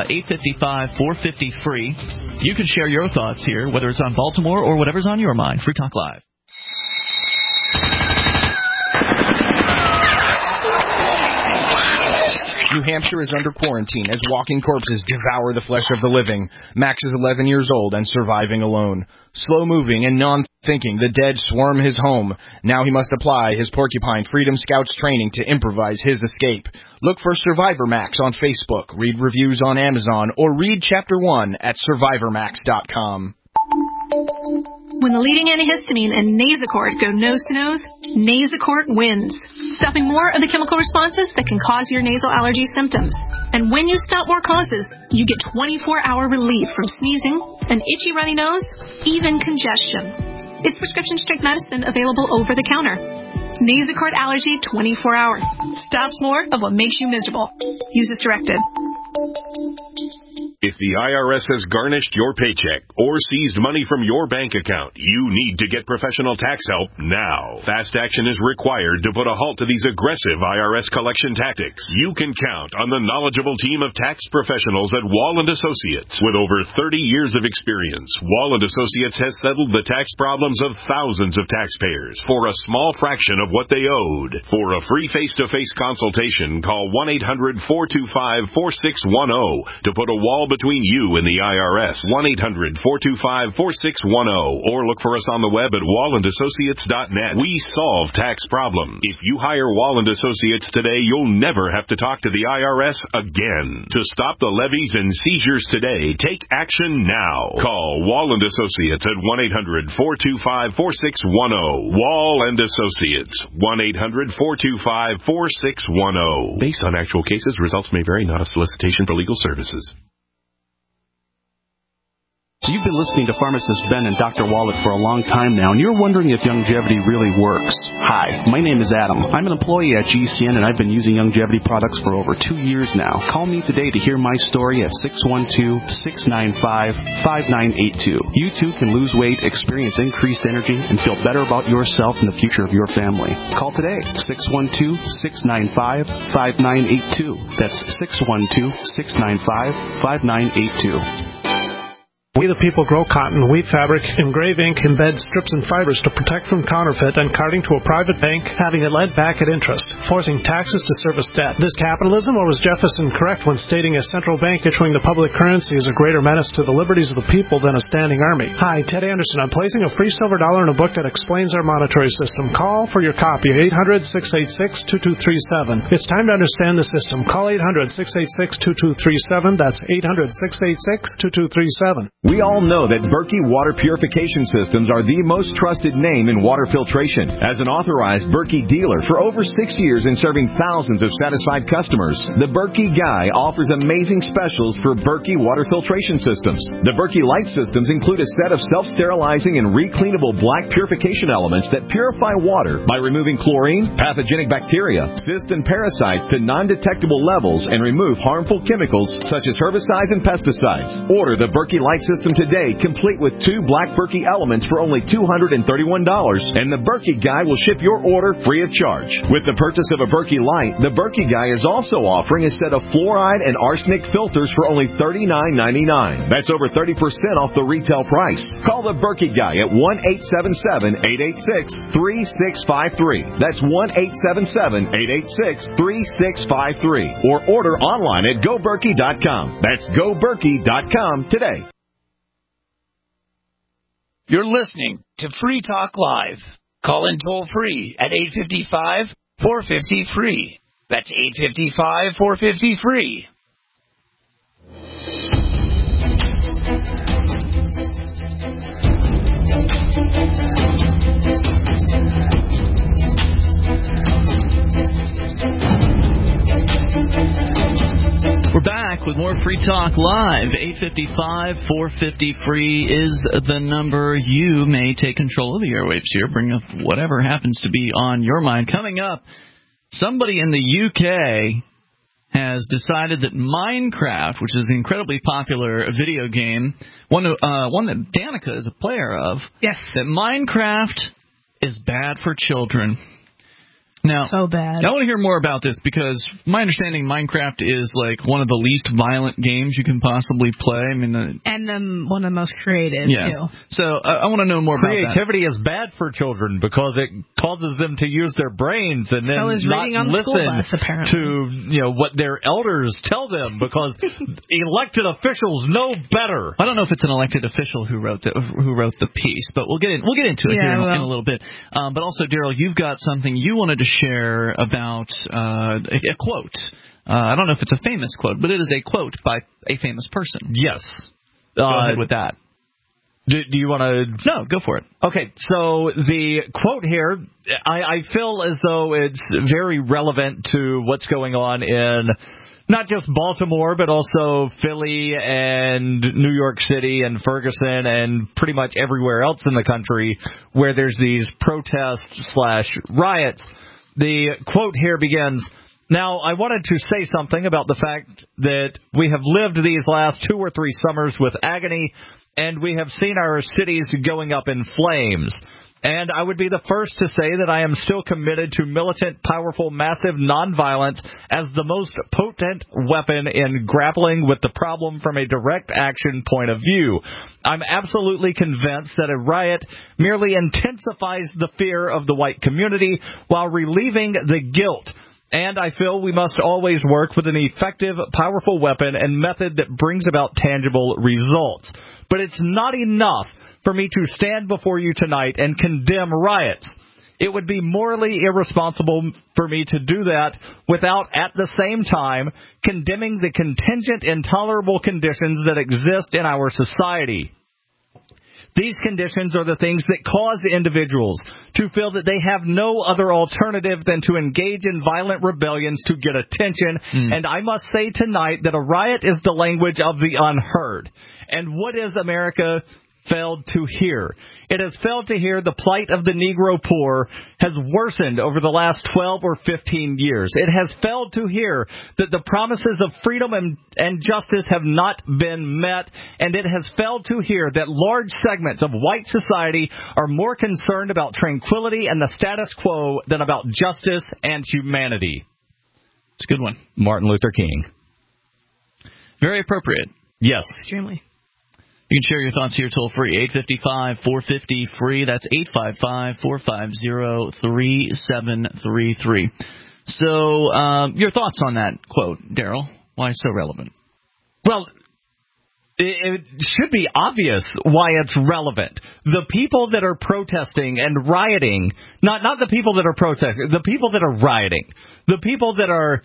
855-450-FREE. You can share your thoughts here, whether it's on Baltimore or whatever's on your mind. Free Talk Live. New Hampshire is under quarantine as walking corpses devour the flesh of the living. Max is 11 years old and surviving alone. Slow-moving and non-thinking, the dead swarm his home. Now he must apply his Porcupine Freedom Scouts training to improvise his escape. Look for Survivor Max on Facebook, read reviews on Amazon, or read Chapter 1 at survivormax.com. When the leading antihistamine and Nasacort go nose-to-nose, Nasacort wins, stopping more of the chemical responses that can cause your nasal allergy symptoms. And when you stop more causes, you get 24-hour relief from sneezing, an itchy runny nose, even congestion. It's prescription-strength medicine available over the counter. Nasacort Allergy 24-hour. Stops more of what makes you miserable. Use as directed. If If the IRS has garnished your paycheck or seized money from your bank account, you need to get professional tax help now. Fast action is required to put a halt to these aggressive IRS collection tactics. You can count on the knowledgeable team of tax professionals at Wall & Associates. With over 30 years of experience, Wall & Associates has settled the tax problems of thousands of taxpayers for a small fraction of what they owed. For a free face-to-face consultation, call 1-800-425-4610 to put a wall between you and the IRS. 1-800-425-4610 or look for us on the web at wallandassociates.net. We solve tax problems. If you hire Wall & Associates today, you'll never have to talk to the IRS again. To stop the levies and seizures today, take action now. Call Wall & Associates at 1-800-425-4610. Wall & Associates. 1-800-425-4610. Based on actual cases, results may vary, not a solicitation for legal services. So you've been listening to pharmacist Ben and Dr. Wallach for a long time now, and you're wondering if Youngevity really works. Hi, my name is Adam. I'm an employee at GCN, and I've been using Youngevity products for over 2 years now. Call me today to hear my story at 612-695-5982. You too can lose weight, experience increased energy, and feel better about yourself and the future of your family. Call today, 612-695-5982. That's 612-695-5982. We the people grow cotton, weave fabric, engrave ink, embed strips and fibers to protect from counterfeit and carting to a private bank, having it lent back at interest, forcing taxes to service debt. This capitalism, or was Jefferson correct when stating a central bank issuing the public currency is a greater menace to the liberties of the people than a standing army? Hi, Ted Anderson. I'm placing a free silver dollar in a book that explains our monetary system. Call for your copy, 800-686-2237. It's time to understand the system. Call 800-686-2237. That's 800-686-2237. We all know that Berkey Water Purification Systems are the most trusted name in water filtration. As an authorized Berkey dealer for over 6 years and serving thousands of satisfied customers, the Berkey Guy offers amazing specials for Berkey Water Filtration Systems. The Berkey Light Systems include a set of self-sterilizing and recleanable black purification elements that purify water by removing chlorine, pathogenic bacteria, cysts, and parasites to non-detectable levels and remove harmful chemicals such as herbicides and pesticides. Order the Berkey Light System today, complete with 2 black Berkey elements for only $231, and the Berkey Guy will ship your order free of charge. With the purchase of a Berkey Light, the Berkey Guy is also offering a set of fluoride and arsenic filters for only $39.99. That's over 30% off the retail price. Call the Berkey Guy at 1-877-886-3653. That's 1-877-886-3653. Or order online at GoBerkey.com. That's GoBerkey.com today. You're listening to Free Talk Live. Call in toll free at 855-450-FREE. That's 855-450-FREE. We're back with more Free Talk Live. 855-450-FREE is the number. You may take control of the airwaves here. Bring up whatever happens to be on your mind. Coming up, somebody in the UK has decided that Minecraft, which is an incredibly popular video game, one that Danica is a player of, yes, that Minecraft is bad for children. Now, so bad. I want to hear more about this because my understanding Minecraft is like one of the least violent games you can possibly play. I mean, and one of the most creative, yes. too. So I want to know more about that. Creativity is bad for children because it causes them to use their brains and then not listen to what their elders tell them because elected officials know better. I don't know if it's an elected official who wrote the piece, but we'll get into it here in a little bit. But also, Daryl, you've got something you wanted to share about a quote. I don't know if it's a famous quote, but it is a quote by a famous person. Yes. Go ahead with that. Do you want to? No, go for it. Okay, so the quote here, I feel as though it's very relevant to what's going on in not just Baltimore, but also Philly and New York City and Ferguson and pretty much everywhere else in the country where there's these protests/riots. The quote here begins, Now, I wanted to say something about the fact that we have lived these last 2 or 3 summers with agony, and we have seen our cities going up in flames. And I would be the first to say that I am still committed to militant, powerful, massive nonviolence as the most potent weapon in grappling with the problem from a direct action point of view. I'm absolutely convinced that a riot merely intensifies the fear of the white community while relieving the guilt. And I feel we must always work with an effective, powerful weapon and method that brings about tangible results. But it's not enough for me to stand before you tonight and condemn riots. It would be morally irresponsible for me to do that without, at the same time, condemning the contingent, intolerable conditions that exist in our society. These conditions are the things that cause individuals to feel that they have no other alternative than to engage in violent rebellions to get attention. And I must say tonight that a riot is the language of the unheard. And what is America failed to hear? It has failed to hear the plight of the Negro poor has worsened over the last 12 or 15 years. It has failed to hear that the promises of freedom and justice have not been met, and it has failed to hear that large segments of white society are more concerned about tranquility and the status quo than about justice and humanity. It's a good one. Martin Luther King. Very appropriate. Yes. Extremely. You can share your thoughts here toll-free, 855-450-FREE. That's 855-450-3733. So your thoughts on that quote, Daryl? Why so relevant? Well, it should be obvious why it's relevant. The people that are protesting and rioting, not the people that are protesting, the people that are rioting, the people that are,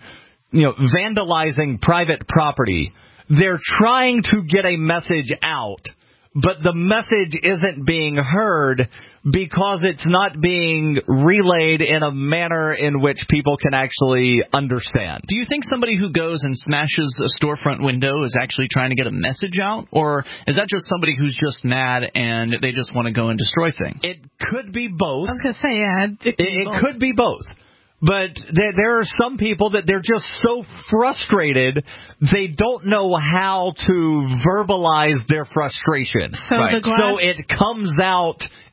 vandalizing private property, they're trying to get a message out, but the message isn't being heard because it's not being relayed in a manner in which people can actually understand. Do you think somebody who goes and smashes a storefront window is actually trying to get a message out? Or is that just somebody who's just mad and they just want to go and destroy things? It could be both. I was going to say, yeah. It could be both. But there are some people that they're just so frustrated, they don't know how to verbalize their frustration. So it comes out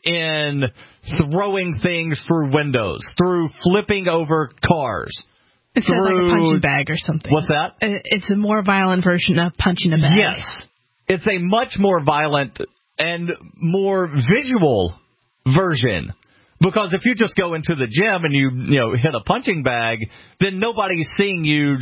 in throwing things through windows, through flipping over cars. Instead of like a punching bag or something. What's that? It's a more violent version of punching a bag. Yes. It's a much more violent and more visual version. Because if you just go into the gym and you hit a punching bag, then nobody's seeing you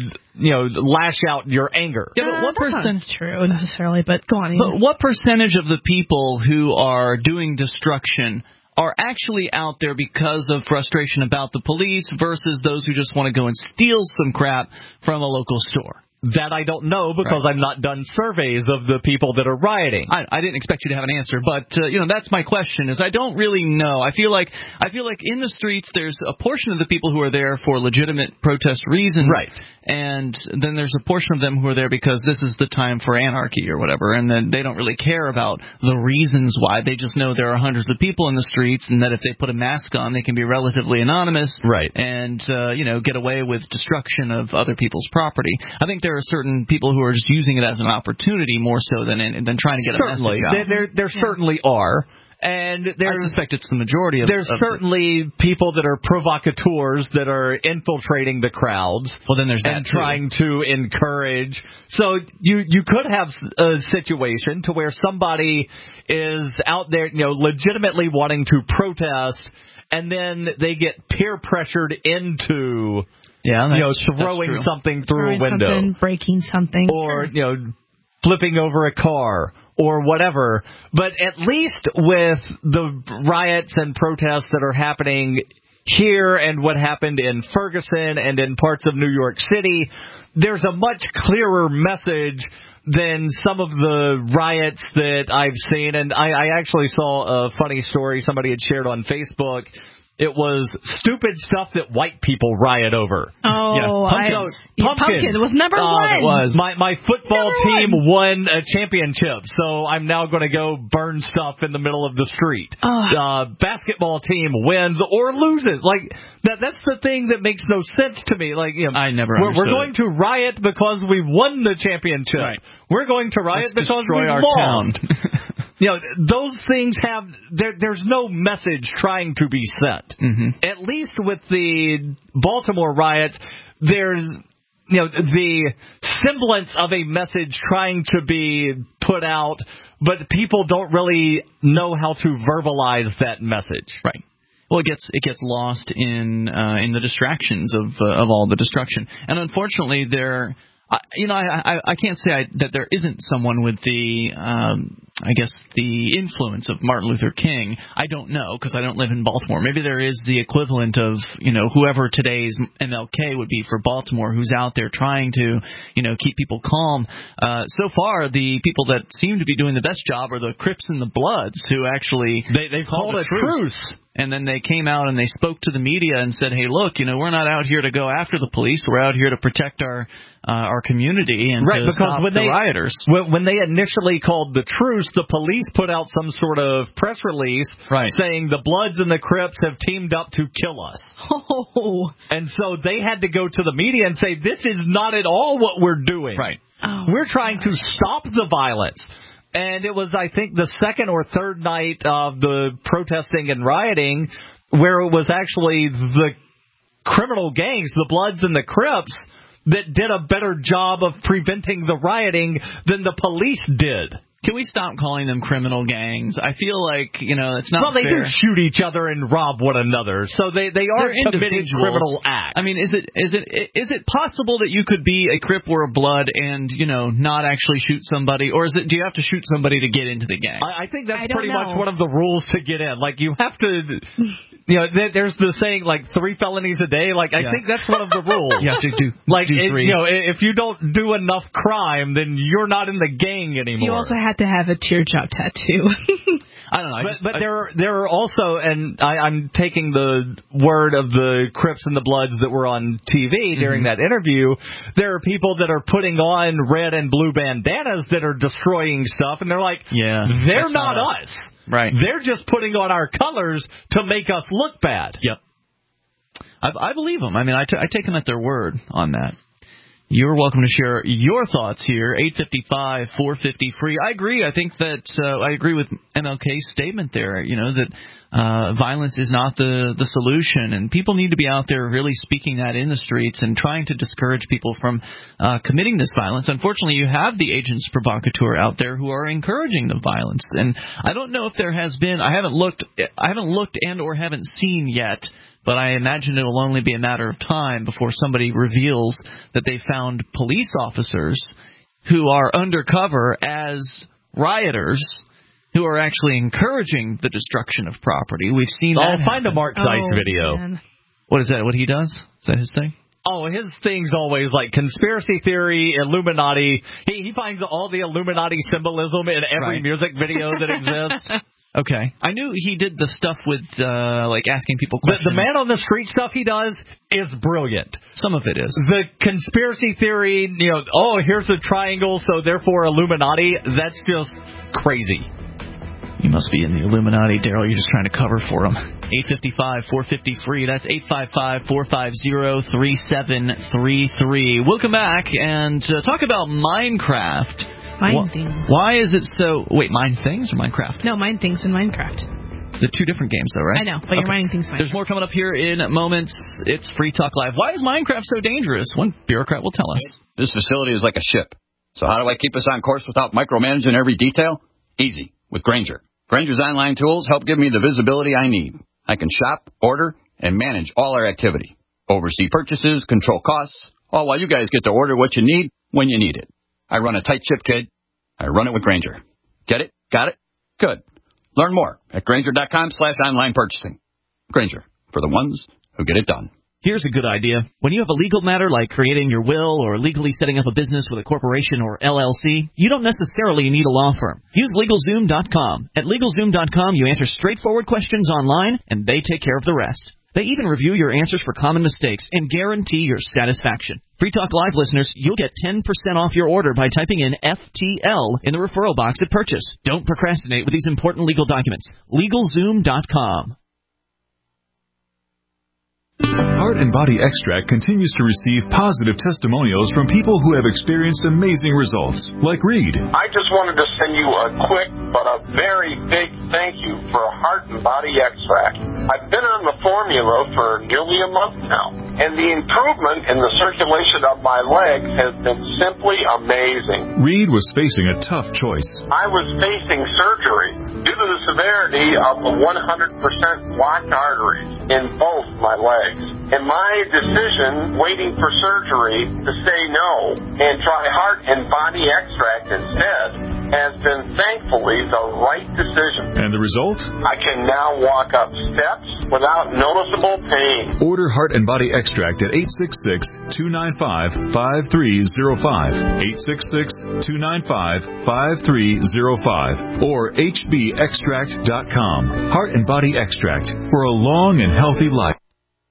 lash out your anger. Yeah, but what that's not true necessarily, but go on. But what percentage of the people who are doing destruction are actually out there because of frustration about the police versus those who just want to go and steal some crap from a local store? That I don't know because I've not done surveys of the people that are rioting. I didn't expect you to have an answer, but that's my question. Is I don't really know. I feel like in the streets there's a portion of the people who are there for legitimate protest reasons, right? And then there's a portion of them who are there because this is the time for anarchy or whatever, and then they don't really care about the reasons why. They just know there are hundreds of people in the streets, and that if they put a mask on, they can be relatively anonymous, right? And get away with destruction of other people's property. I think there are certain people who are just using it as an opportunity more so than trying to get a message out. There certainly are. And I suspect it's the majority of There's certainly people that are provocateurs that are infiltrating the crowds. Well, then there's that and trying to encourage. So you could have a situation to where somebody is out there, legitimately wanting to protest, and then they get peer pressured into throwing something through a window, breaking something, or flipping over a car or whatever. But at least with the riots and protests that are happening here and what happened in Ferguson and in parts of New York City, there's a much clearer message than some of the riots that I've seen. And I actually saw a funny story somebody had shared on Facebook It was stupid stuff that white people riot over. Oh, Pumpkins. Pumpkins was number one. It was. My football team won a championship, so I'm now going to go burn stuff in the middle of the street. Basketball team wins or loses. Like that's the thing that makes no sense to me. Like, you know, I never understood. We're going to riot because we won the championship. Right. We're going to riot Let's because destroy we our lost. town. You know, those things have, there's no message trying to be sent. Mm-hmm. At least with the Baltimore riots, there's, you know, the semblance of a message trying to be put out, but people don't really know how to verbalize that message. Right. Well, it gets lost in the distractions of all the destruction, and unfortunately, I can't say that there isn't someone with the the influence of Martin Luther King. I don't know because I don't live in Baltimore. Maybe there is the equivalent of, you know, whoever today's MLK would be for Baltimore, who's out there trying to, you know, keep people calm. So far, the people that seem to be doing the best job are the Crips and the Bloods, who actually they called a truce. And then they came out and they spoke to the media and said, "Hey, look, you know, we're not out here to go after the police. We're out here to protect our community and to stop the rioters." When they initially called the truce, the police put out some sort of press release saying the Bloods and the Crips have teamed up to kill us. Oh. And so they had to go to the media and say, this is not at all what we're doing. Right. Oh, we're trying to stop the violence. And it was, I think, the second or third night of the protesting and rioting where it was actually the criminal gangs, the Bloods and the Crips, that did a better job of preventing the rioting than the police did. Can we stop calling them criminal gangs? I feel like, you know, it's not Well, they fair. do shoot each other and rob one another, so they are committing criminal acts. I mean, is it possible that you could be a Crip or a Blood and, you know, not actually shoot somebody, or do you have to shoot somebody to get into the gang? I think that's pretty much one of the rules to get in. Like, you have to, you know, there's the saying, like, 3 felonies a day. Like, I think that's one of the rules. You have to do like, do 3. You know, if you don't do enough crime, then you're not in the gang anymore. You also have to have a teardrop tattoo. I don't know. But there are also, and I'm taking the word of the Crips and the Bloods that were on TV during that interview, there are people that are putting on red and blue bandanas that are destroying stuff, and they're like, they're not us. Right. They're just putting on our colors to make us look bad. Yep. I believe them. I mean, I take them at their word on that. You're welcome to share your thoughts here. 855-450-FREE. I agree. I think that I agree with MLK's statement there. You know, that violence is not the solution, and people need to be out there really speaking that in the streets and trying to discourage people from committing this violence. Unfortunately, you have the agents provocateur out there who are encouraging the violence, and I don't know if there has been. I haven't looked and or haven't seen yet. But I imagine it will only be a matter of time before somebody reveals that they found police officers who are undercover as rioters who are actually encouraging the destruction of property. We've seen that. I'll find a Mark Tice video. Man. What is that? What he does? Is that his thing? Oh, his thing's always like conspiracy theory, Illuminati. He finds all the Illuminati symbolism in every music video that exists. Okay. I knew he did the stuff with, like, asking people questions. The man on the street stuff he does is brilliant. Some of it is. The conspiracy theory, you know, oh, here's a triangle, so therefore Illuminati, that's just crazy. You must be in the Illuminati, Daryl. You're just trying to cover for him. 855-450-FREE. That's 855-450-3733. We'll come back and talk about Minecraft. Mine Things. Why is it so... Wait, Mine Things or Minecraft? No, Mine Things and Minecraft. The 2 different games, though, right? I know, but you're mining things fine. There's more coming up here in moments. It's Free Talk Live. Why is Minecraft so dangerous? One bureaucrat will tell us. This facility is like a ship. So how do I keep us on course without micromanaging every detail? Easy, with Grainger. Grainger's online tools help give me the visibility I need. I can shop, order, and manage all our activity. Oversee purchases, control costs, all while you guys get to order what you need when you need it. I run a tight ship, kid. I run it with Grainger. Get it? Got it? Good. Learn more at Grainger.com/online purchasing. Grainger, for the ones who get it done. Here's a good idea. When you have a legal matter like creating your will or legally setting up a business with a corporation or LLC, you don't necessarily need a law firm. Use LegalZoom.com. At LegalZoom.com, you answer straightforward questions online, and they take care of the rest. They even review your answers for common mistakes and guarantee your satisfaction. Free Talk Live listeners, you'll get 10% off your order by typing in FTL in the referral box at purchase. Don't procrastinate with these important legal documents. LegalZoom.com. Heart and Body Extract continues to receive positive testimonials from people who have experienced amazing results, like Reed. I just wanted to send you a quick but a very big thank you for Heart and Body Extract. I've been on the formula for nearly a month now, and the improvement in the circulation of my legs has been simply amazing. Reed was facing a tough choice. I was facing surgery due to the severity of the 100% blocked arteries in both my legs. And my decision, waiting for surgery, to say no and try Heart and Body Extract instead, has been thankfully the right decision. And the result? I can now walk up steps without noticeable pain. Order Heart and Body Extract at 866-295-5305, 866-295-5305, or hbextract.com. Heart and Body Extract for a long and healthy life.